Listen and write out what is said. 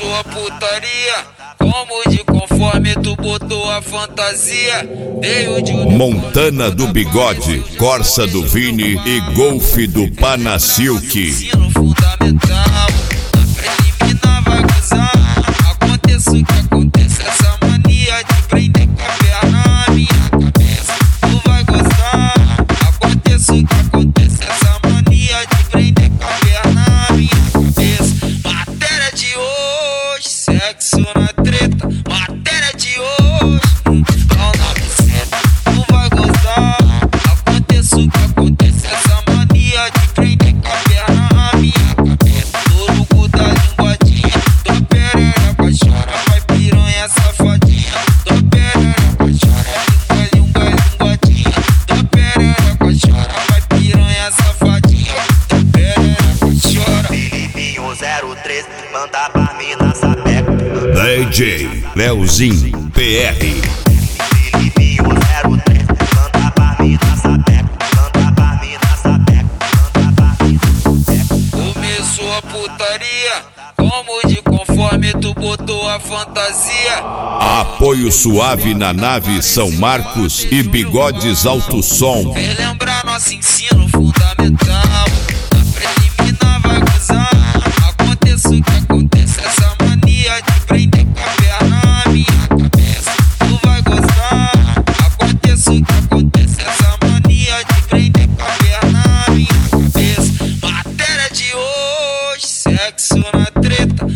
Começou a putaria, como de conforme tu botou a fantasia. Veio de Montana do Bigode, Corsa do Vini e Golf do Panasilk. Ensino fundamental, na preliminar vai gozar. Aconteça o que aconteça, essa mania de prender com a perna na minha cabeça. Tu vai gozar, aconteça o que aconteça, essa mania de prender com a perna na minha cabeça. Matéria de hoje, sexo na treta. Matéria de hoje, pau na buceta. Tu vai gozar, aconteça o que aconteça, essa mania de prender com a perna na minha cabeça. Todo cu da linguadinha, tua perereca chora, vai piranha safadinha. Tua perereca chora, linguadinha. Tua perereca chora, vai piranha safadinha. Tua perereca chora. Filipinho 03, manda pra mim na sapeca. DJ Leozinho PR. Filipinho 03, manda pra mim na sapeca. Manda pra mim na sapeca. Manda pra mim na sapeca. Começou a putaria, como de conforme tu botou a fantasia. Apoio suave na nave São Marcos e Bigodes Alto Som. Vem lembrar nosso ensino fundamental, na preliminar vai gozar. Aconteça o que aconteça, essa mania de prender com a perna na minha cabeça. Tu vai gozar, aconteça o que aconteça, essa mania de prender com a perna na minha cabeça. Matéria de hoje, sexo na treta.